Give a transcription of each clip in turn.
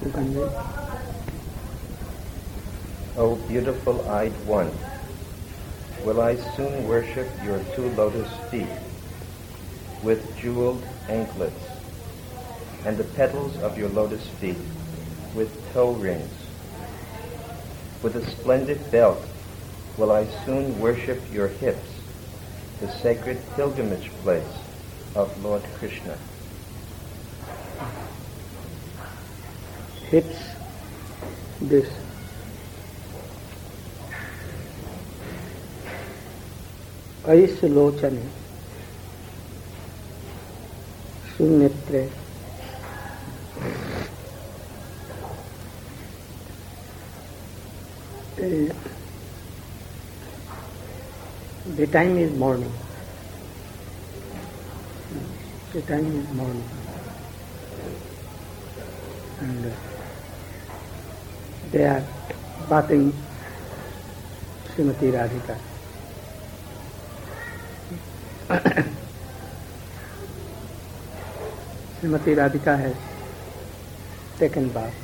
O beautiful-eyed one, will I soon worship your two lotus feet with jeweled anklets, and the petals of your lotus feet with toe rings. With a splendid belt will I soon worship your hips, the sacred pilgrimage place of Lord Krishna. Hips, this. ऐसलोचने सुनेत्रे the time is morning. The time is morning. And they are bathing Srimati Radhika. Srimati Radhika has taken bath.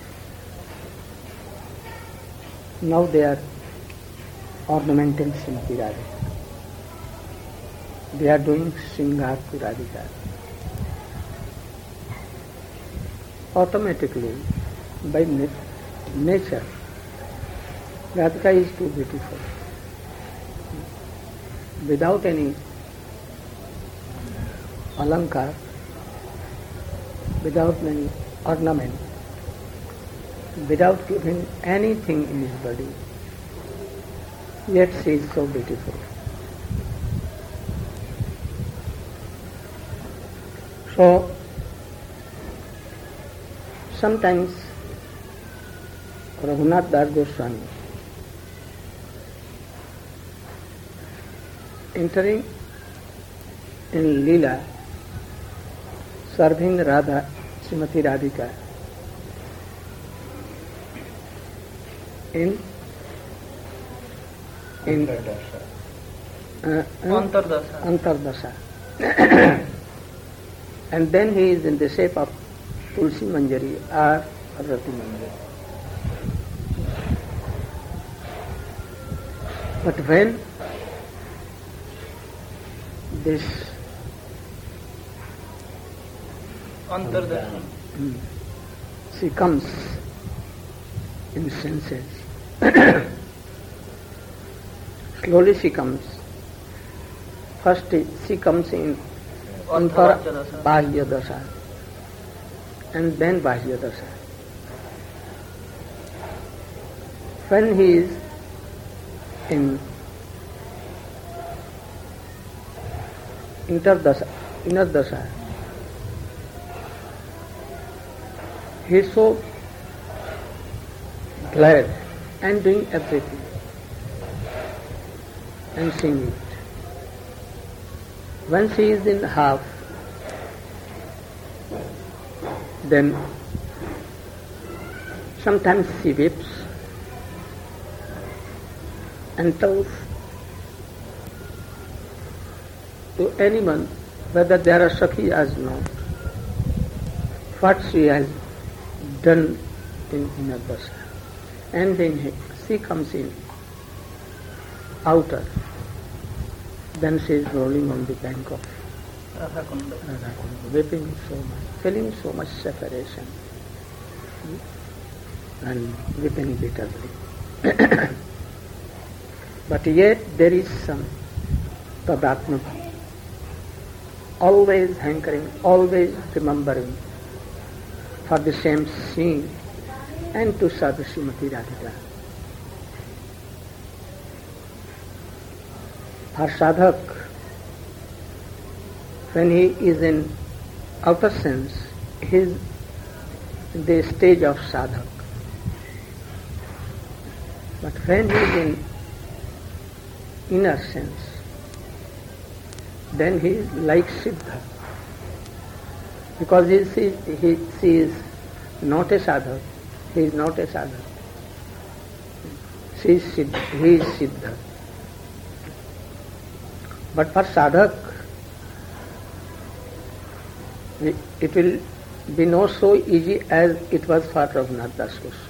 Now they are ornamenting Srimati Radhika. They are doing Shringar to Radhika. Automatically, by nature, Radhika is too beautiful. Without any alankar, without any ornament, without giving anything in his body, yet she is so beautiful. So, sometimes Raghunath Das Goswami, entering in Leela, serving Radha, Srimati Radhika, in Antardasa. And then he is in the shape of Tulsi Manjari or Rati Manjari. But when this she comes in senses, slowly she comes. First she comes in Bahya Dasa and then Bahya Dasa. When he is in inner dasa, he is so glad and doing everything and seeing it. When she is in half, then sometimes she weeps and tells to anyone whether there are Sakhi or not, what she has done in inner dasa. And then she comes in outer. Then she is rolling on the bank of Radhakunda, weeping so much, feeling so much separation, and weeping bitterly. But yet there is some tadatma, always hankering, always remembering for the same scene and to serve Srimati Radhika. For sadhak, when he is in outer sense, he is in the stage of sadhak. But when he is in inner sense, then he is like Siddha. Because he is not a sadhak, he is not a sadhak. He is Siddha. But for sadhak, it will be not so easy as it was for Raghunath Das Goswami.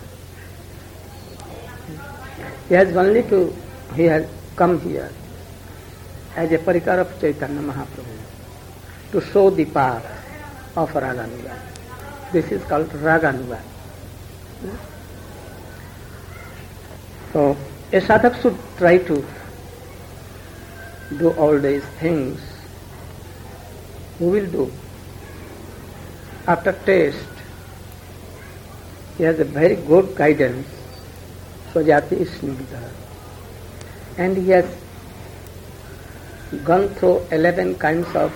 He has come here as a parikar of Chaitanya Mahaprabhu to show the path of Raganuga. This is called Raganuga. So, a sadhak should try to do all these things. Who will do? After taste, he has a very good guidance, Swajati Snigdha. And he has gone through 11 kinds of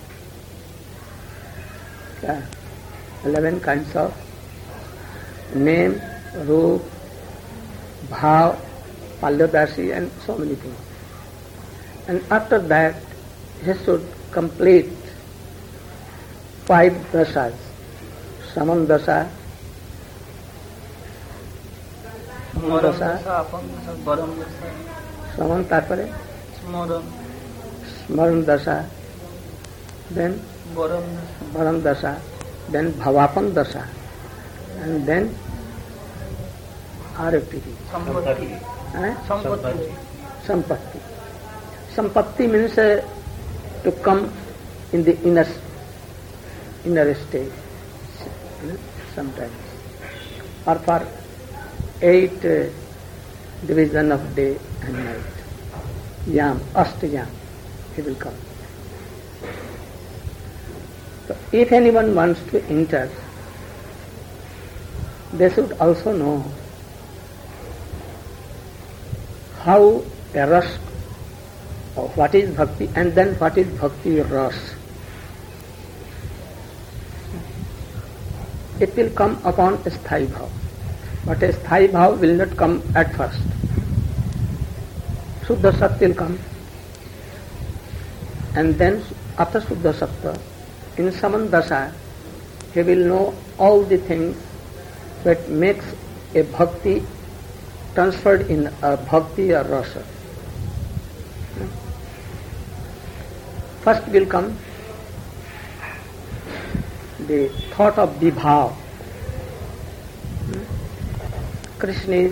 name, roop, bhav, palyadasi and so many things. And after that, he should complete 5 dasas. Saman dasa, Saman tarpare, Smaran dasa, then Varam dasa, then Bhavapan dasa, and then RFTD. Sampatti. Sampatti means to come in the inner state sometimes, or for 8 division of day and night. Yam, Ashtayam, he will come. So if anyone wants to enter, they should also know how a ras, or what is bhakti, and then what is bhakti ras. It will come upon a sthai bhav, but a sthai bhav will not come at first. Shuddha Sat will come, and then after Shuddha Sattva, in Saman Dasa, he will know all the things that makes a bhakti transferred in a bhakti or rasa. First will come the thought of vibhav. Krishna is,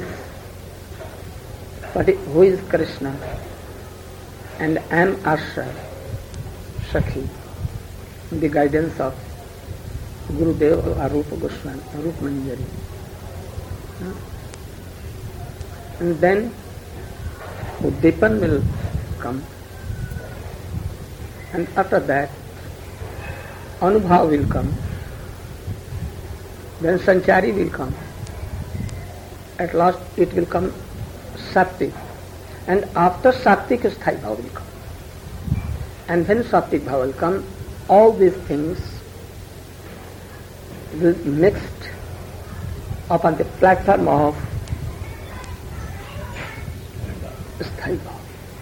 who is Krishna? And I am Asha, Sakhi, in the guidance of Gurudev Arupa Goswami, Arupa Manjari. And then Uddipan will come. And after that, Anubhav will come. Then Sanchari will come. At last it will come Sattik. And after Sattik, Sthai Bhav will come. And when Sattik Bhav will come, all these things will be mixed upon the platform of Sthai Bhav.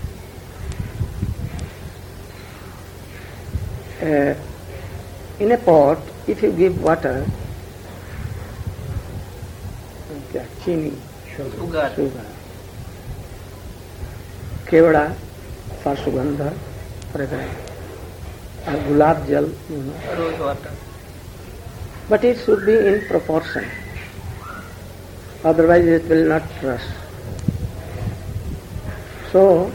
In a pot, if you give water, chini, sugar, kevada for sugandha, fragrance, or gulab jal, rose water. But it should be in proportion, otherwise it will not rust. So,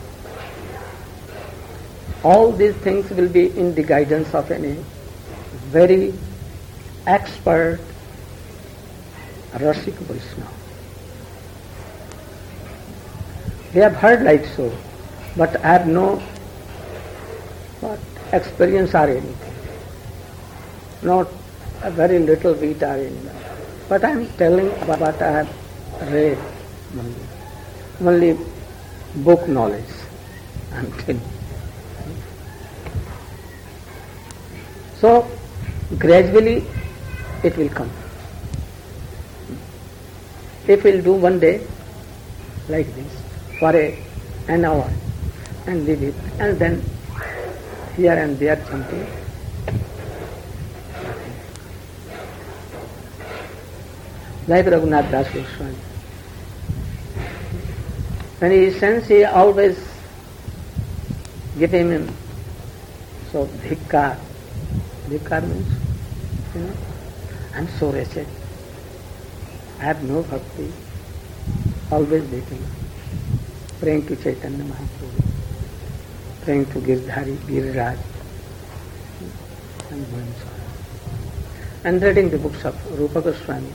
all these things will be in the guidance of any very expert Rasik Vaishnava. We have heard like so, but I have no experience or anything. Not a very little bit or anything. But I am telling what I have read only book knowledge. I am telling. So, gradually it will come. If we will do one day like this for an hour and leave it, and then here and there something, like Raghunath Das Goswami. When he sends, he always give him so dhikkar. Dhikkar means, I'm so wretched. I have no bhakti. Always beating. Praying to Chaitanya Mahaprabhu. Praying to Girdhari, Giriraj. And going so on. And reading the books of Rupa Goswami.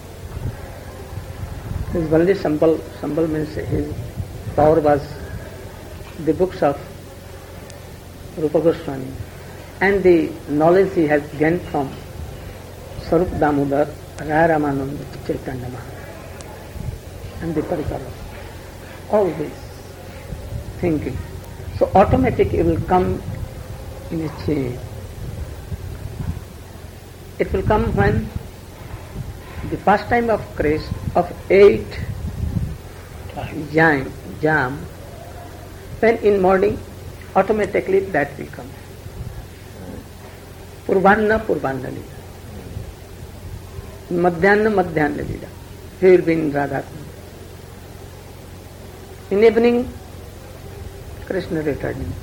His only Sambal means his power was the books of Rupa Goswami and the knowledge he has gained from Sarup Damodar, Raya Ramananda, Chaitanya Mahaprabhu and the Parikaras. All this thinking. So automatic it will come in a chain. It will come when the pastime of Krishna of 8 jam, when in morning automatically that will come. Purvanna Lila. Madhyana Lila. He will be in Radha Kund. In evening, Krishna returning.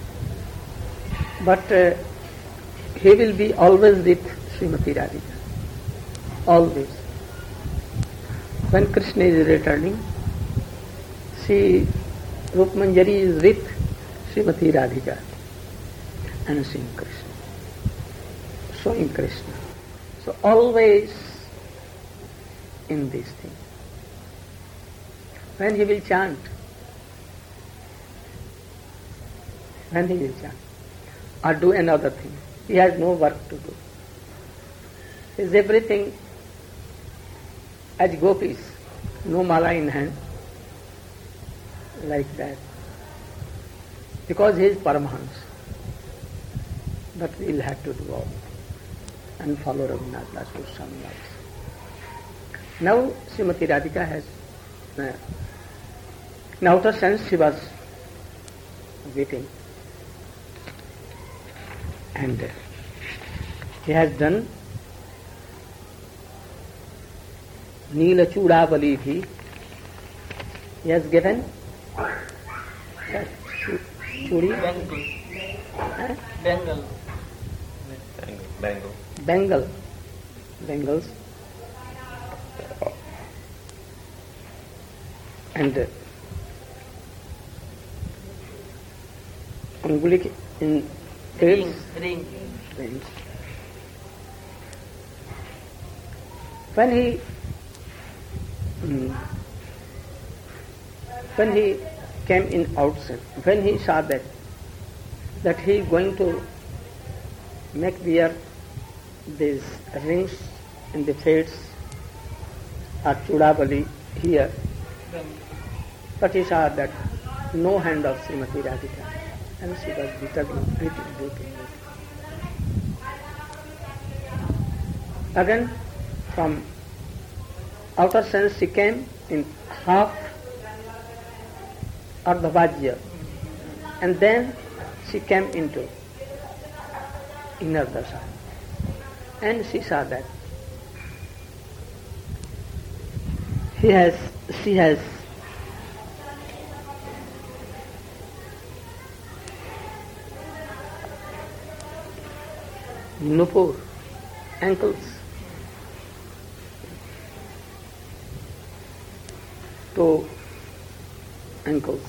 But he will be always with Srimati Radhika. Always. When Krishna is returning, Rup Manjari is with Srimati Radhika and seeing Krishna, showing Krishna. So always in this thing. When he will chant, or do another thing, he has no work to do. He is everything as gopis, no mala in hand, like that. Because he is Paramahansa. But we will have to do all and follow Raghunath Das Goswami also. Now Srimati Radhika has, in outer sense she was waiting. And he has done Neela Chudavali bhi. He has given chudi? Bangles. And anguli in rings. When he came in outside, when he saw that he is going to make wear these rings in the face or chudabali here, but he saw that no hand of Srimati Radhika, and she was bitterly weeping. Again, from outer sense she came in half Ardhavajya, and then she came into inner dasa, and she saw that she has nupur, ankles, toe ankles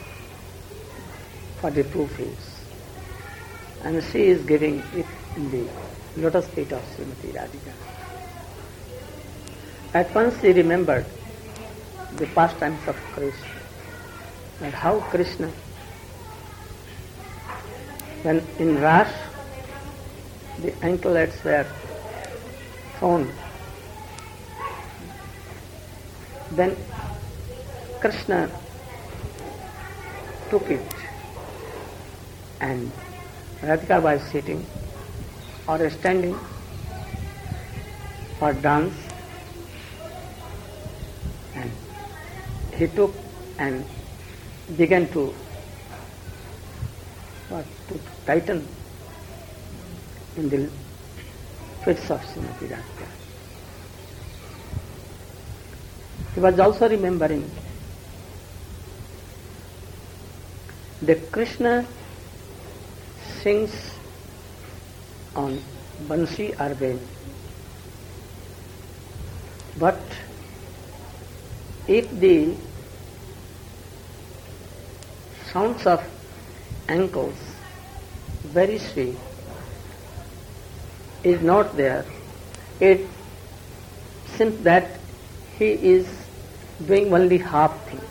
for the 2 feet, and she is giving it in the lotus feet of Srimati Radhika. At once she remembered the pastimes of Krishna, and how Krishna, when in Ras, the anklets were thrown, then Krishna took it, and Radhika was sitting or standing for dance, and he took and began to tighten in the fits of Srimati Radhika. He was also remembering that Krishna sings on Bansi or Ven, But if the sounds of ankles, very sweet, is not there, it seems that he is doing only half thing.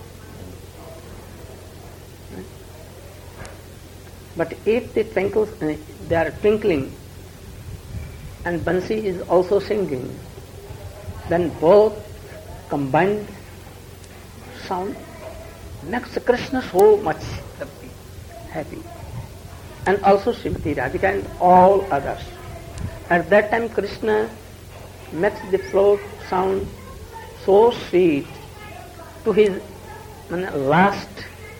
But if the twinkles, they are twinkling and Bansi is also singing, then both combined sound makes Krishna so much happy. And also Srimati Radhika and all others. At that time Krishna makes the float sound so sweet to his last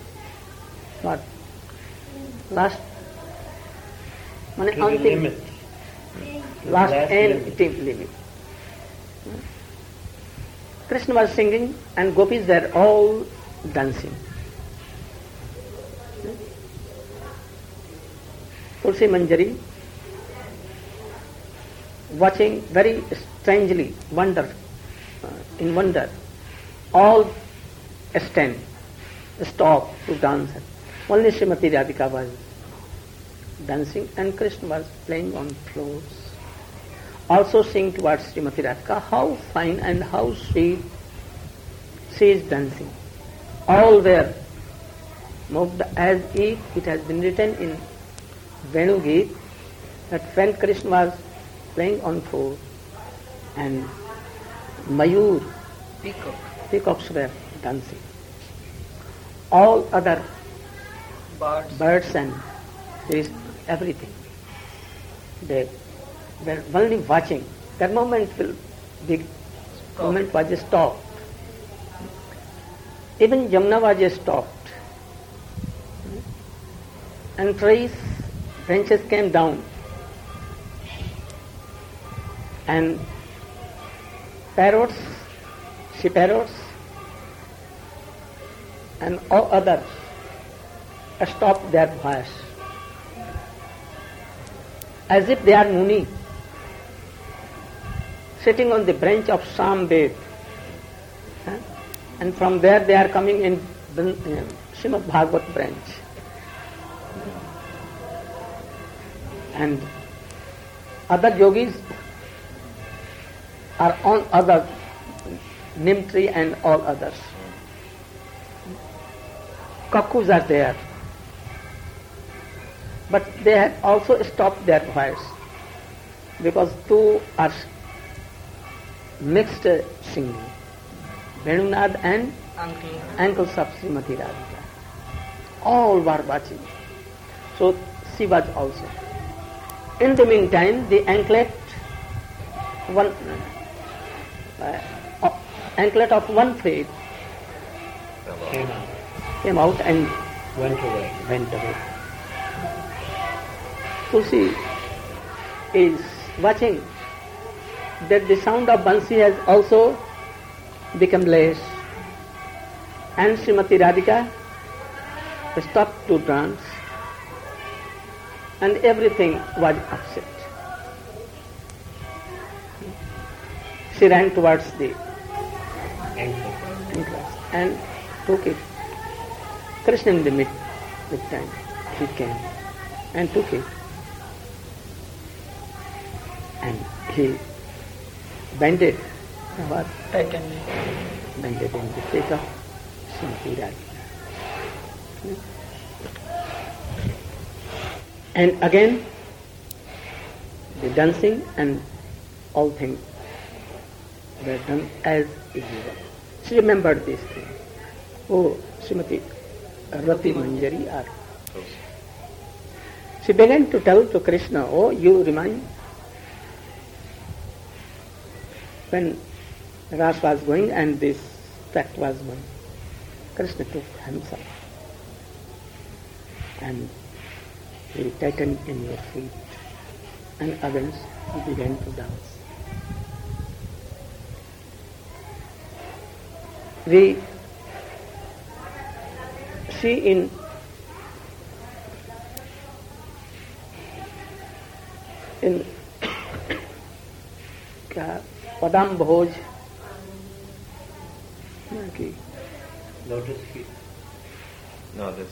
limit. Last end limit. Krishna was singing and gopis were all dancing. Tulsi Manjari, watching very strangely, in wonder, all stop to dance. Only Srimati Radhika was dancing and Krishna was playing on floors. Also sing towards Srimati Radhika, how fine and how sweet she is dancing. All were moved as if it has been written in Venu Geet that when Krishna was playing on floor and Mayur, peacocks were dancing. All other birds and trees, everything, they were only watching. That moment was stopped. Even Yamuna was stopped. And trees, branches came down. And parrots, she parrots, and all others stopped their voice. As if they are Muni, sitting on the branch of Sambed. And from there they are coming in Srimad Bhagavat branch. And other yogis are on other Nim tree and all others. Kakus are there. But they had also stopped their voice because two are mixed singing. Venunad and ankles of Srimati Radhika. All were watching. So she was also. In the meantime, the anklet of one feet came out and went away. Tulsi is watching that the sound of Bansi has also become less, and Srimati Radhika stopped to dance, and everything was upset. She ran towards the anklet and took it. Krishna in the mid-time, he came and took it. And he bended what? Bended in the feet of Srimati Radhika. And again, the dancing and all things were done as usual. She remembered this thing. Oh, Srimati Rati Manjari. She began to tell to Krishna, oh, you remind when Ras was going and this fact was going. Krishna took himself and he tightened in your feet and again he began to dance. We see in Padam Bhoj कि Lotus feet. No, this.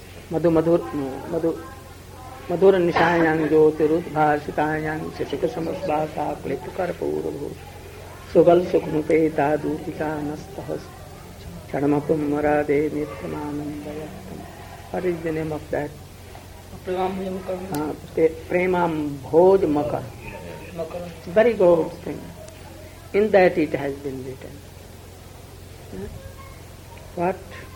Madhur निशायां ज्योतिरुद्भासितायां शिशिक समस्वासा क्लिप्तकर्पूरभूत सुगल सुखनुपे दादूतिका नस्तः क्षणमपुमरादे नित्यमानन्दयत्तम्. What is the name of that? Premam Bhoj Makar. Very good thing. In that it has been written. What?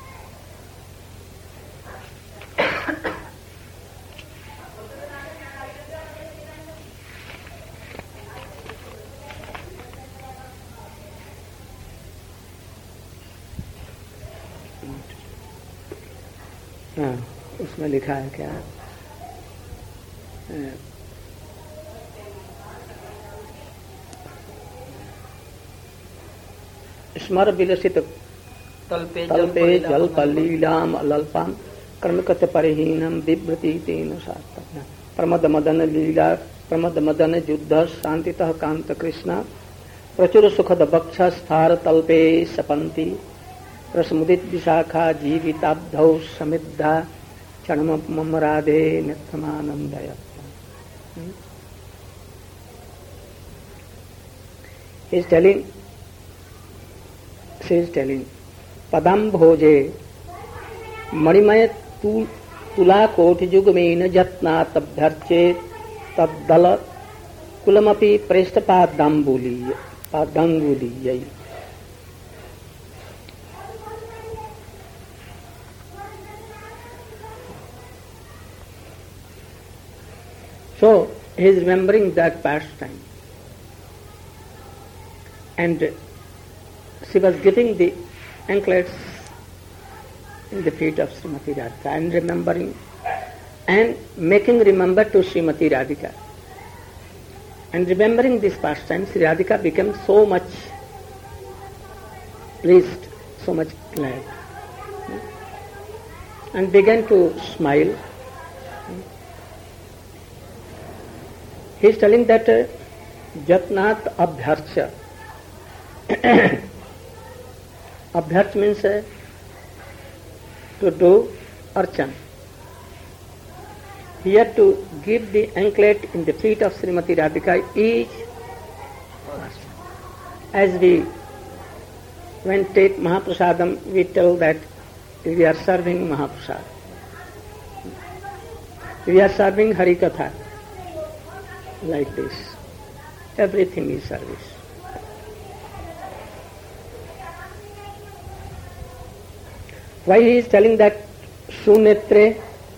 उसमें लिखा है क्या? स्मर विलसित तल्पे जल पल्लीलाम अलल्पाम कर्मकत परिहीनम विभ्रति तेन सात्तम प्रमद मदन लीला प्रमद मदन युद्ध शांतितः कांत कृष्ण प्रचुर सुखद बक्ष स्थार तल्पे सपंती प्रसमुदित विशाखा जीविताब्धौ समिद्धा क्षणमपम राधे नित्यमानंदय. She is telling पदम भोजे मणिमय तुला कोटि युगमेन जत्ना तभ्यर्चे तद्दल कुलमपि प्रेष्ठपादांबुलीय. So he is remembering that pastime, and she was giving the anklets in the feet of Srimati Radhika and remembering and making remember to Srimati Radhika. And remembering this pastime, Sri Radhika became so much pleased, so much glad, and began to smile. He is telling that Jatnat Abhyarcha. Abhyarcha means to do archan. Here to give the anklet in the feet of Srimati Radhika each as we when take Mahaprasadam, we tell that we are serving Mahaprasad. We are serving Harikatha. Like this. Everything is service. Why he is telling that Sunetre?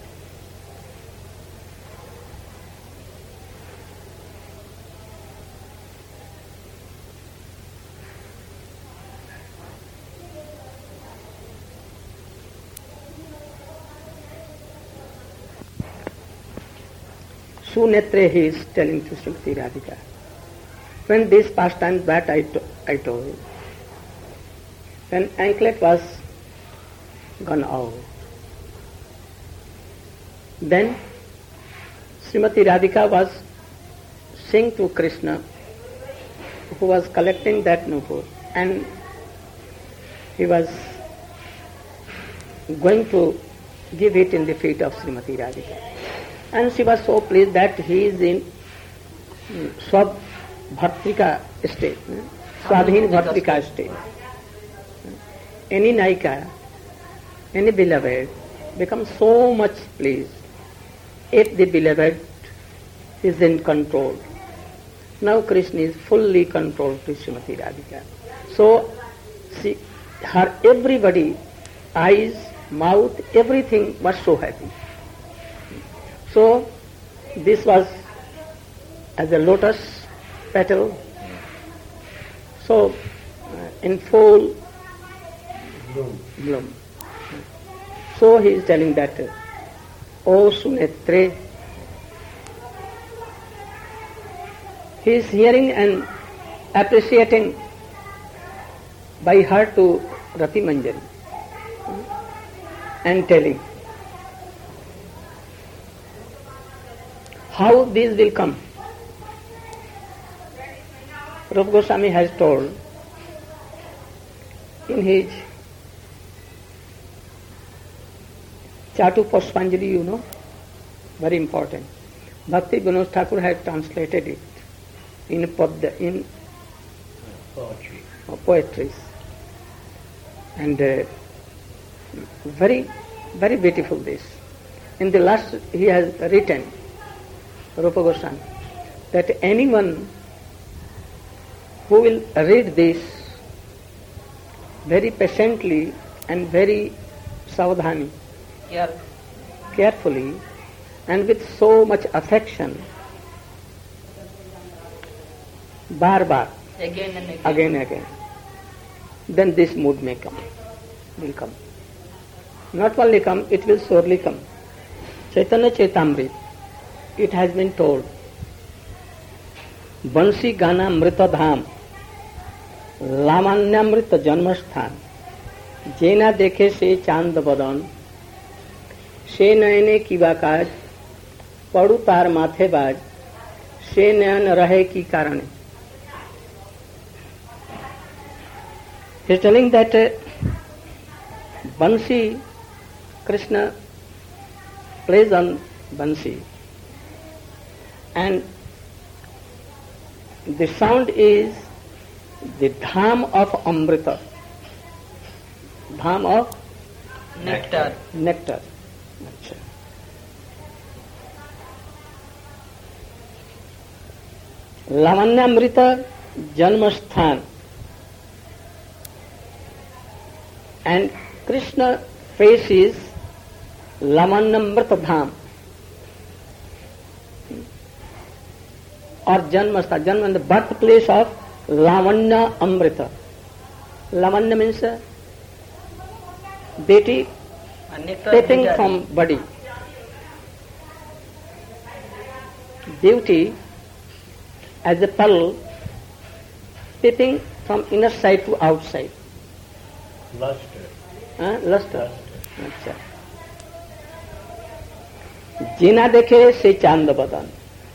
Sunetre he is telling to Srimati Radhika. When this pastime that I told, when anklet was gone out, then Srimati Radhika was saying to Krishna, who was collecting that nupur, and he was going to give it in the feet of Srimati Radhika. And she was so pleased that he is in Swab Bhartrika state, Swadhin Bhartrika state. Any Naika, any beloved becomes so much pleased if the beloved is in control. Now Krishna is fully controlled to Srimati Radhika. So her everybody, eyes, mouth, everything was so happy. So this was as a lotus petal, so in full bloom. So he is telling that, O Sunetre, he is hearing and appreciating by her to Rati Manjari and telling how these will come. Rupa Goswami has told in his Chatu Pushpanjali, you know, very important. Bhakti Vinod Thakur has translated it in poetries. And very, very beautiful this. In the last he has written, Rupa Goswami, that anyone who will read this very patiently and very savadhani, carefully, and with so much affection, bar, Again and again, then this mood will come. Not only come, it will surely come. Chaitanya Chaitamrit, it has been told, Bansi Gana Mrita Dham, Lamanyamrita Janmasthan, Jena Dekhe Se Chand Badan, Se Nayane Ki Bakaj, Padu Tar Mathe Baj, Se Nayan Rahe Ki Karane. He is telling that Bansi, Krishna plays on Bansi, and the sound is the dham of Amrita, dham of nectar. Achha. Lavanyamrita Janmasthan, and Krishna faces Lavanyamrita Dham or Janmasthan, Janma, the birthplace of Lavanya Amrita. Lavanya means deity taking from body. Beauty as a pearl taking from inner side to outside. Luster. अच्छा. जीना देखे से चांद बदन.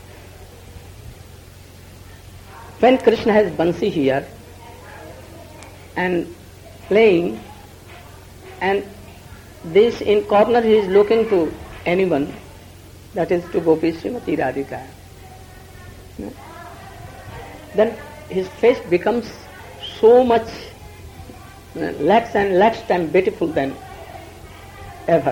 When Krishna has Bansi here and playing, and this in corner he is looking to anyone, that is to Gopi Srimati Radhika. Then his face becomes so much lakhs and lakhs times beautiful than ever.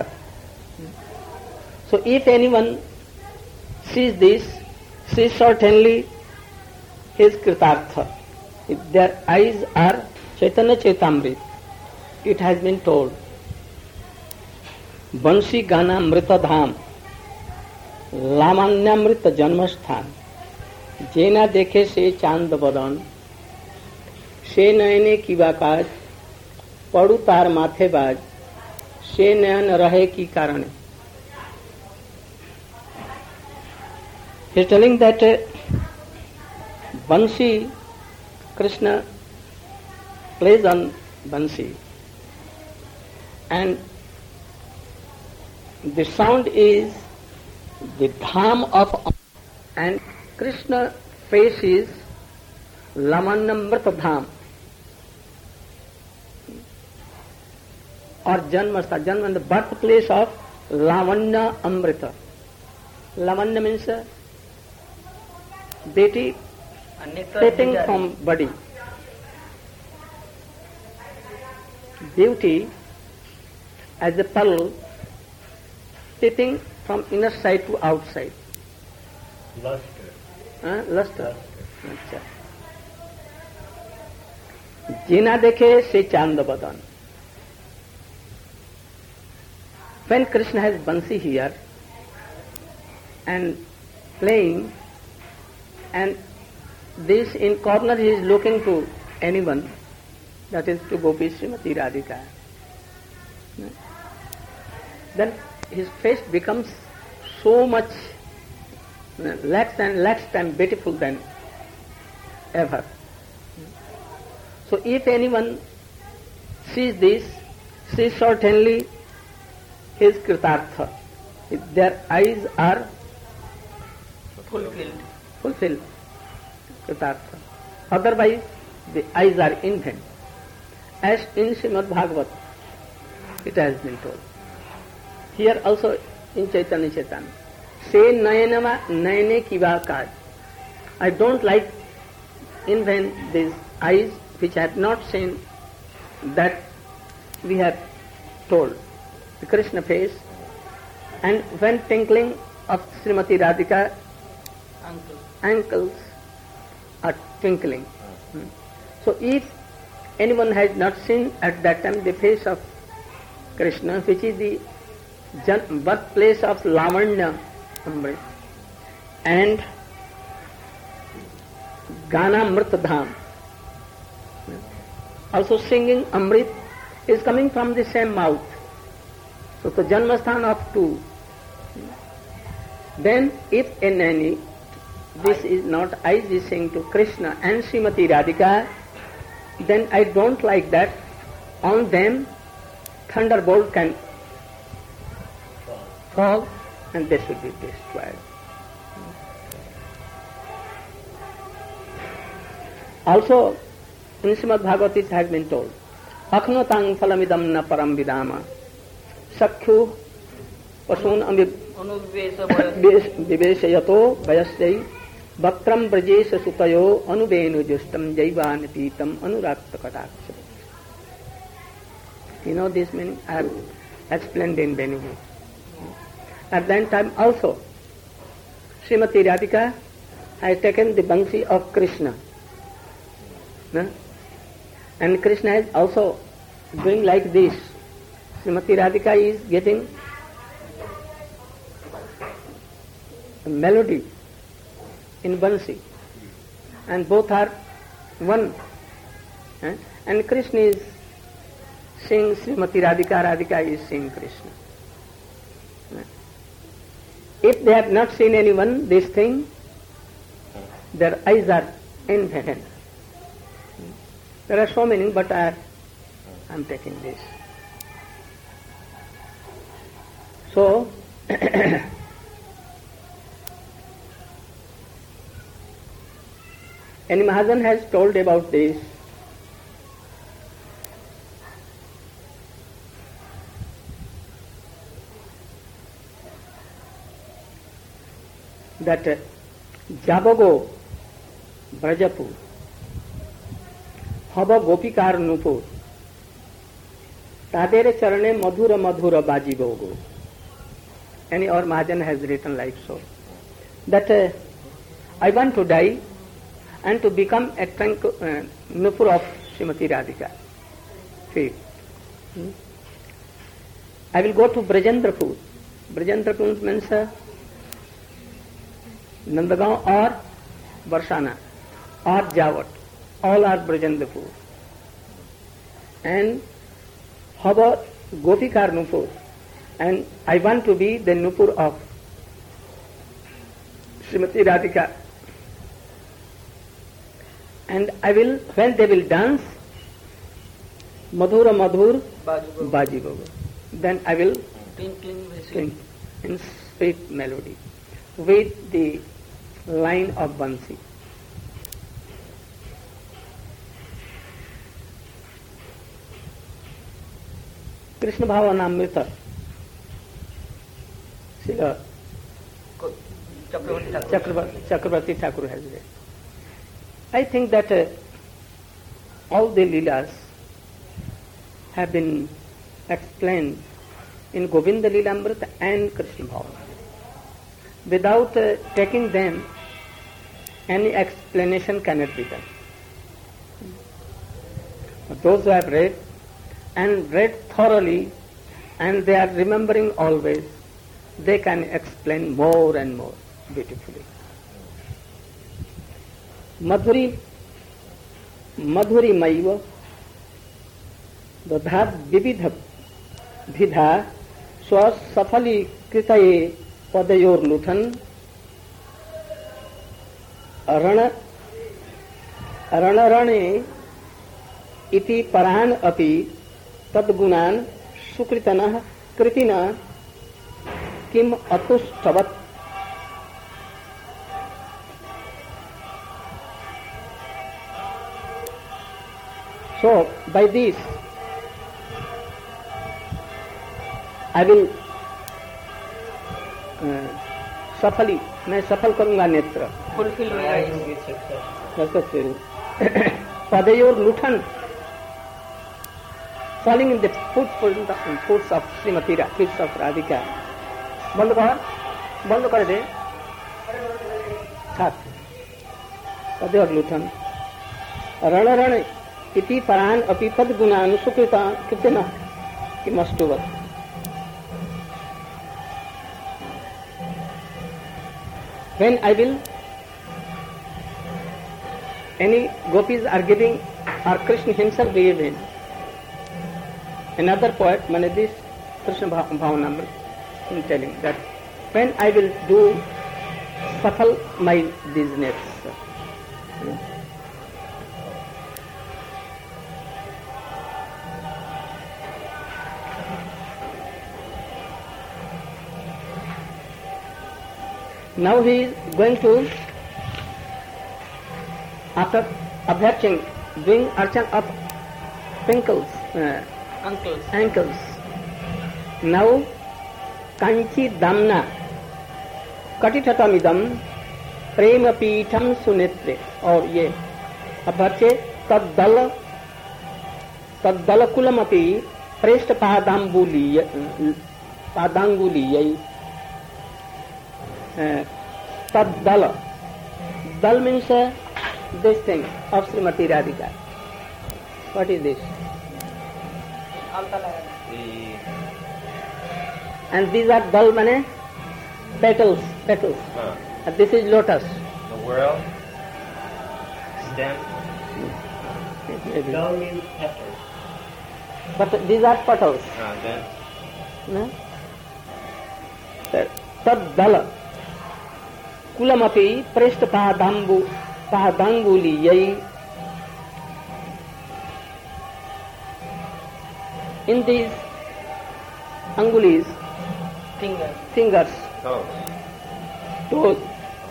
So if anyone sees this, sees certainly his Kritartha. If their eyes are Chaitanya Chaitamrit, it has been told, Bansi Gana Mrita Dham, Lamanyamrita Janmasthan, Jena Dekhe Se Chand Badan, Se Nayane Ki Bakaj, Padu Tar Mathe Baj, Se Nayan Rahe Ki Karane. He is telling that Bansi, Krishna plays on Bansi, and the sound is the dham of, and Krishna faces Lavanyamrita Dham or Janmasthan, Janma, the birthplace of Lavanya Amrita. Lavanya means deity taking from body. Beauty as a pearl taking from inner side to outside. Luster. अच्छा. जीना देखे से चांद बदन. When Krishna has Bansi here and playing, and this in corner he is looking to anyone, that is to Gopi Srimati Radhika. Then his face becomes so much lakhs and lakhs times beautiful than ever. So if anyone sees this, sees certainly his Kritartha. If their eyes are fulfilled, Kritartha. Otherwise, the eyes are in vain. As in Srimad Bhagavat, it has been told. Here also in Chaitanya Chaitanya. Say nayanama nayane kiva kaj. I don't like in vain these eyes which have not seen that we have told. The Krishna face, and when tinkling of Srimati Radhika, ankles are twinkling. So if anyone has not seen at that time the face of Krishna, which is the birthplace of Lavanya Amrit and Gana Amrit Dham, also singing Amrit is coming from the same mouth. So the Janmasthan of two. Then if in any, this is not I sing to Krishna and Srimati Radhika, then I don't like that. On them thunderbolt can fall and they should be destroyed. Also, in Srimad Bhagavad it has been told, Akhnotang phalamidam na param vidama Sakkhu pasun viveshayato vayasyai Bhaktram brajesha sutayo anubenu justam jaivan pitam anurakta kataksha. You know this meaning? I have explained in many ways. At that time also, Srimati Radhika has taken the Bansi of Krishna. And Krishna is also doing like this. Srimati Radhika is getting a melody in Bansi, and both are one. And Krishna is singing Srimati Radhika, Radhika is singing Krishna. If they have not seen anyone, this thing, their eyes are in vain. There are so many, but I am taking this. So, and Mahajan has told about this. That Jabago Brajapu Haba Gopikar Nupur Tadere Charane Madhura Madhura Baji Bogo. Any or Mahajan has written like so. That I want to die and to become a Nupur of Srimati Radhika. See. I will go to Brajendrapur. Brajendrapur means Nandagaon or Barsana or Jawat. All are Brajendrapur. And how about Gopikar Nupur? And I want to be the Nupur of Srimati Radhika. And I will, when they will dance, Madhura Madhur Baji Bogo, then I will sing in sweet melody with the line of Bansi. Krishna Bhavanamrita Chakravarti Thakur has read. I think that all the Leelas have been explained in Govinda Leelamrita and Krishna Bhavanamrita. Without taking them, any explanation cannot be done. Those who have read and read thoroughly and they are remembering always, they can explain more and more beautifully. Madhuri Maiva Dadhat Vividha Vidha Swa Safali Kritaye Padayor Luthan Rane Iti Paran Api Tadgunan Sukritana Kritina Kim Atus Tavat. So, by this, I will सफली, मैं सफल करूंगा नेत्र। Fulfill My your eyes eyes. will be success. पदयोर लुठन, falling in the footsteps of Srimati feet of Radhika. बंद कर दे। छात्र पदयोर लुठन, रण रण इति परान अपि पद गुणानुसुकृता कृतना किमस्तुवत्। When I will, any gopis are giving, or Krishna himself giving. Another poet, this Krishna Bhavana, is telling that when I will do safal my business. Now he is going to, after abhyarching, doing archan of ankles. Now, kanchi damna katitatamidam prema pitham sunetre. और ये अभ्यर्चे तद्दल कुलमपि प्रेष्ठ पादांगुलीय Taddala. Dal means this thing of Srimati Radhika. What is this? And these are dal mane petals. And this is lotus. The world, stem. Dal means petals. But these are petals. Then. Taddala. Kulamapi prest padanguliyai. In these angulis, fingers, toes.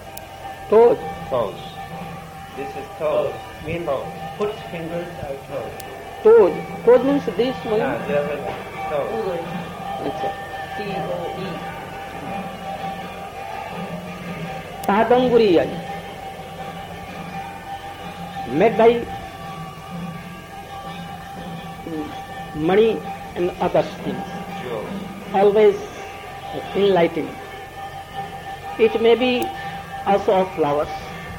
This is toes. Means foot fingers are toes. Toes means this one. The other toes. T-O-E. Padanguriyai, made by money and other things, Jewels. always enlightening. It may be also of flowers.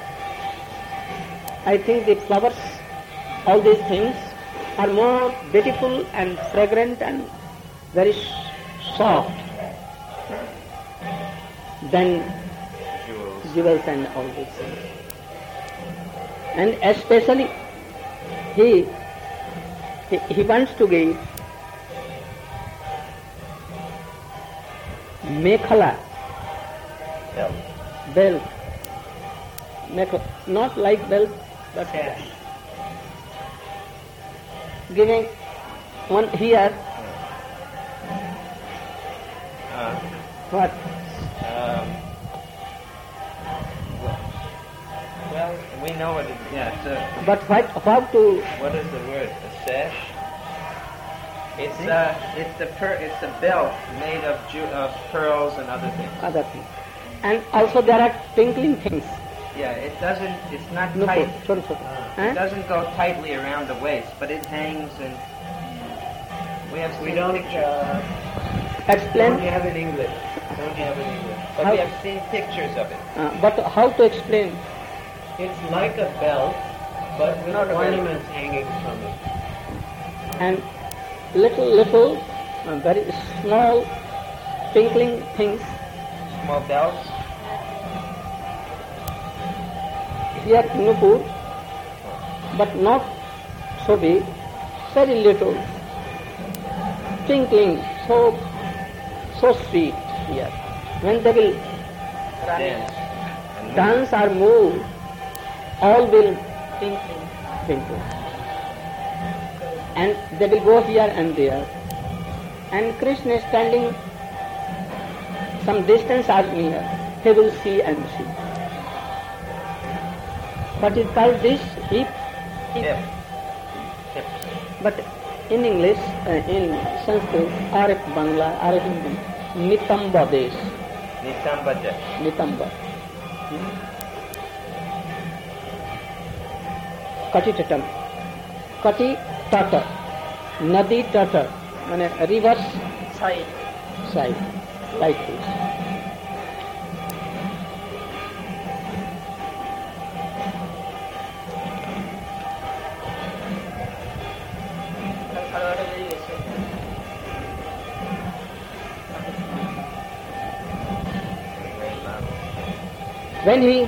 I think the flowers, all these things, are more beautiful and fragrant and very soft than jewels and all these things. And especially he wants to give mekhala, belt, not like belt, but giving one here. What? Well, we know what it is. Yeah, but how to? What is the word? A sash? It's a belt made of pearls and other things. Other things. And also there are twinkling things. Yeah, it's not No, tight. sorry. It doesn't go tightly around the waist, but it hangs and we have We seen don't pictures. Explain. don't have in English. But How- we have seen pictures of it. But how to explain? It's like a belt, but with Not a belt. ornaments hanging from it. And little, very small twinkling things. Small bells. Here Nupur, but not so big, very little. Twinkling, so sweet here. When they will Dance. And dance or move, all will twinkle. And they will go here and there. And Krishna is standing some distance or near. He will see and see. What is called this? Hip. Hip. But in English, in Sanskrit, or Bangla, or Hindi, Nitamba Desh. Nitambaja. Nitamba. Kati tatam. Kati tata. Nadi tata. Means reverse side. Like this. When he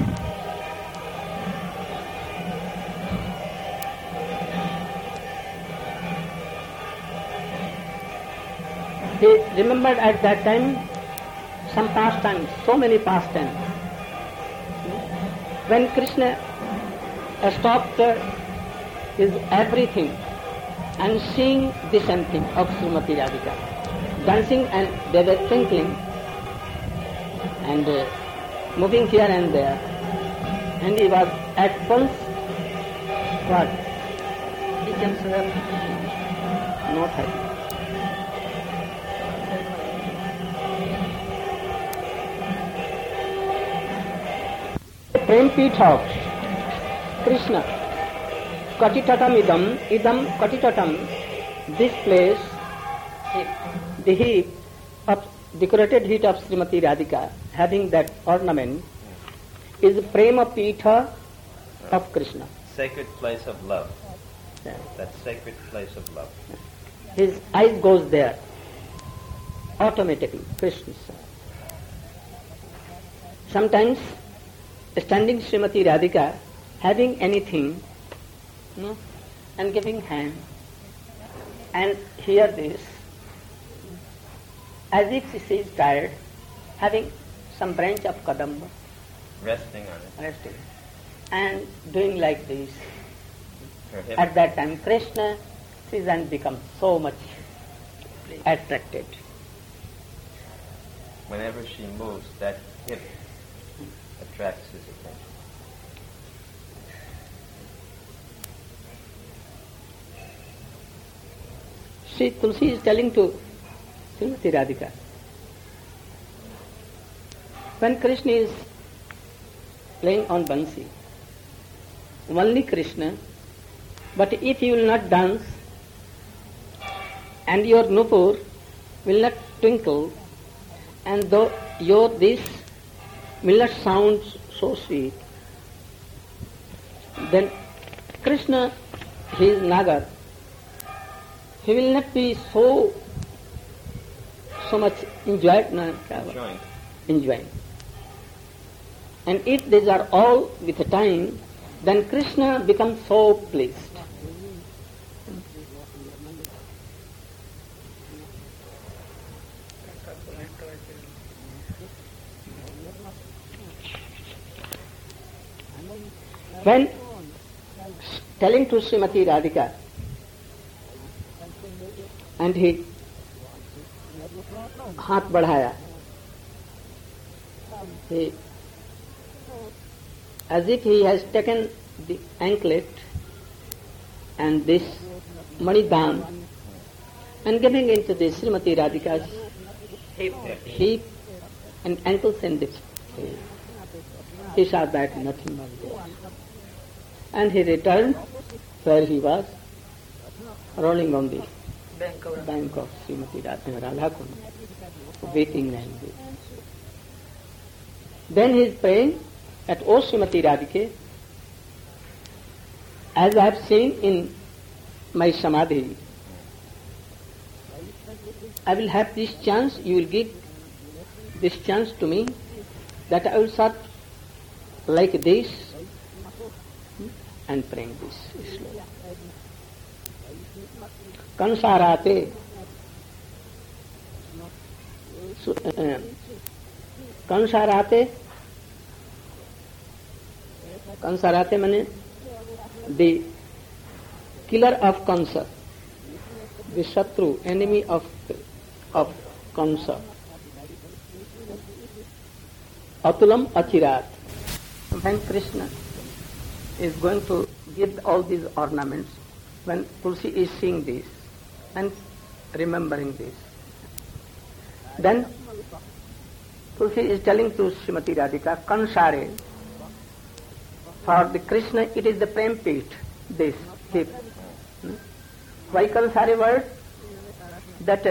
remembered at that time some pastimes, so many pastimes. When Krishna stopped his everything and seeing this and thing of Srimati Radhika, dancing and they were twinkling and moving here and there, and he was at once what? Became so happy. Not happy. Prem Pitha, Krishna, Katitatam idam Katitatam, this place, the heap of decorated heap of Srimati Radhika, having that ornament, is Prema Pitha of Krishna. Sacred place of love. Yeah. That sacred place of love. His eyes goes there, automatically, Krishna. Sometimes, standing Srimati Radhika, having anything, and giving hand, and hear this, as if she is tired, having some branch of kadamba, Resting on it. resting, and doing like this. Her hip. At that time, Krishna sees and becomes so much attracted. Whenever she moves, that hip attracts his attention. Tulsi is telling to Srimati Radhika, when Krishna is playing on Bansi, only Krishna, but if you will not dance and your nupur will not twinkle and though your this will not sound so sweet, then Krishna, he is Nagar, he will not be so much enjoying. And if these are all with the time, then Krishna becomes so pleased. When telling to Srimati Radhika, and he हाथ बढ़ाया, he, as if he has taken the anklet and this manidam and giving into the Srimati Radhika's hip and ankles and this. He saw that nothing was there. And he returned where he was, rolling on the bank of Srimati Radhakund, waiting and waiting. Then he is praying at O Srimati Radhike, as I have seen in my Samadhi, I will have this chance, you will give this chance to me, that I will start like this and praying this slowly. Kansarate, Kansarate means the killer of Kansa, the Shatru, enemy of Kansa. Atulam Achirat. When Krishna is going to give all these ornaments, when Tulsi is seeing this and remembering this, then Tulsi is telling to Srimati Radhika, Kansare. For the Krishna, it is the prem pit, this hip. Why Kansare word? That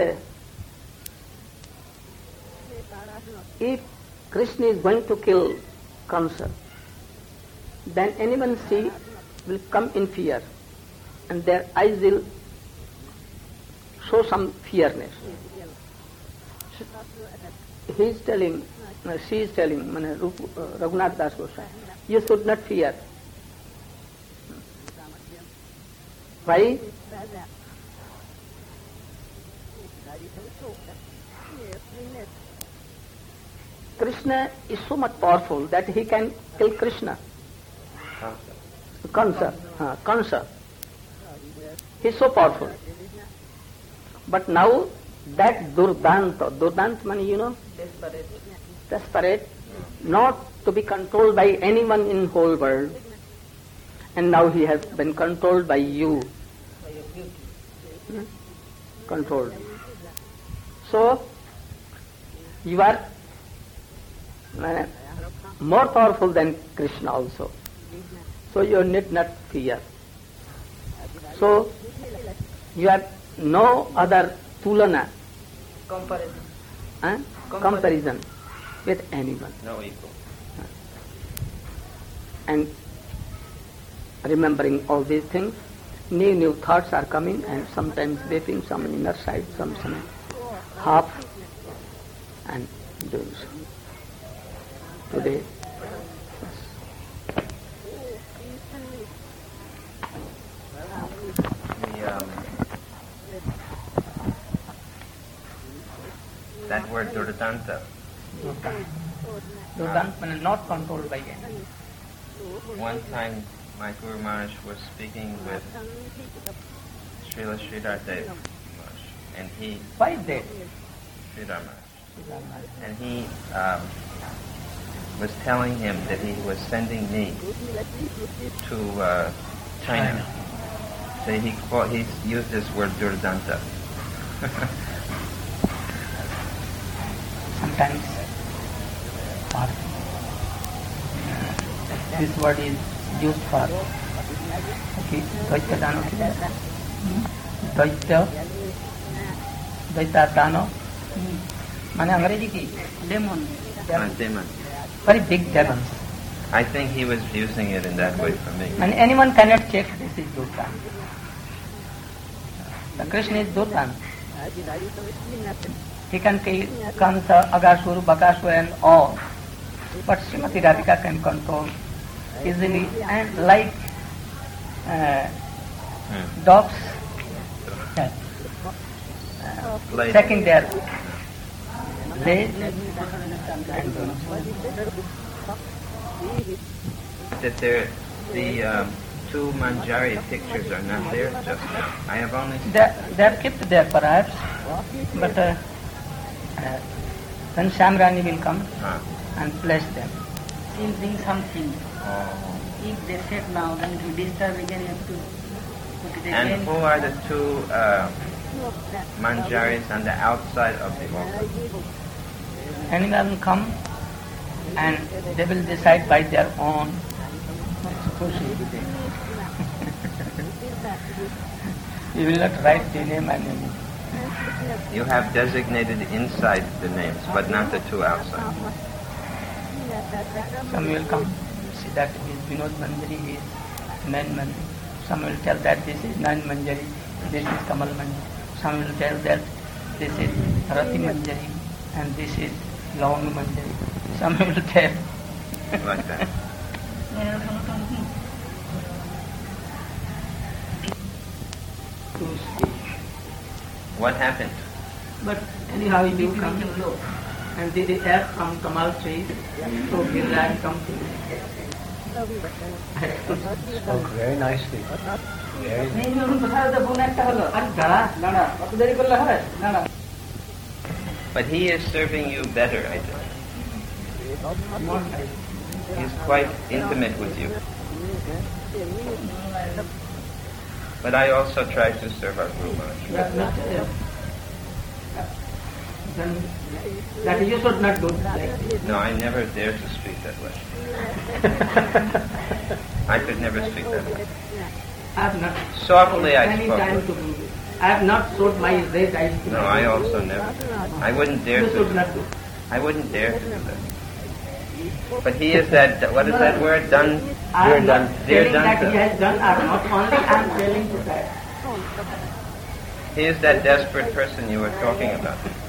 if Krishna is going to kill Kansa, then anyone see will come in fear, and their eyes will show some fearness. He is telling, she is telling, Raghunath Das Goswami, you should not fear. Why? Krishna is so much powerful that he can kill Krishna. Kansa. He is so powerful. But now that Durdanta means, you know, desperate, not to be controlled by anyone in whole world. And now he has been controlled by you. Controlled. So, you are more powerful than Krishna also. So you need not fear. So, you have no other tulana, comparison with anyone. No equal. And remembering all these things, new thoughts are coming, and sometimes waiting, some inner side, some half, and doing so. Today, that word Durdanta. Durdanta means not controlled by anyone. One time my Guru Maharaj was speaking with Srila Sridhar Dev Maharaj, and he... Why Dev? Sridhar Maharaj. And he was telling him that he was sending me to China. So he used this word Durdanta. Sometimes this word is used for Dvaita Dano. Mane अंग्रेजी की demon. Demon. Very big demons. I think he was using it in that way for me. And anyone cannot check this is Durdan. The Krishna is Durdan. He can kill Kansa, Agasur, Bakasur and all. But Srimati Radhika can control easily, and like dogs checking their legs and that the two Manjari pictures are not there just now. I have only... They are kept there perhaps, but then Shamrani will come and place them. He'll bring something. If they set now, then if you disturb again, you have to put it again. And who are the two Manjaris on the outside of the altar? Anyone come and they will decide by their own. You will not write the name and name. You have designated inside the names, but not the two outside. Some will come, see that is Vinod Manjari, is Nain Manjari. Some will tell that this is Nain Manjari, this is Kamal Manjari. Some will tell that this is Rati Manjari and this is Laung Manjari. Some will tell. Like that. What happened? But anyhow you come and the air from Kamal tree, so Giriraj come to me. Spoke very nicely. Very But he is serving you better, I think. He's quite intimate with you. But I also try to serve our Guru Maharaj. then that you should not do like this. No, I never dare to speak that way. I could never speak that way. I have not Softly I any spoke. time to do this. I have not showed my red eyes to No, my I children. also never. I wouldn't dare You to. should not do. I wouldn't dare to do that. But he is that. What is that word? Done. I You're am done. not They're telling that he done. has done or not. Only I am telling you that. He is that desperate person you were talking about.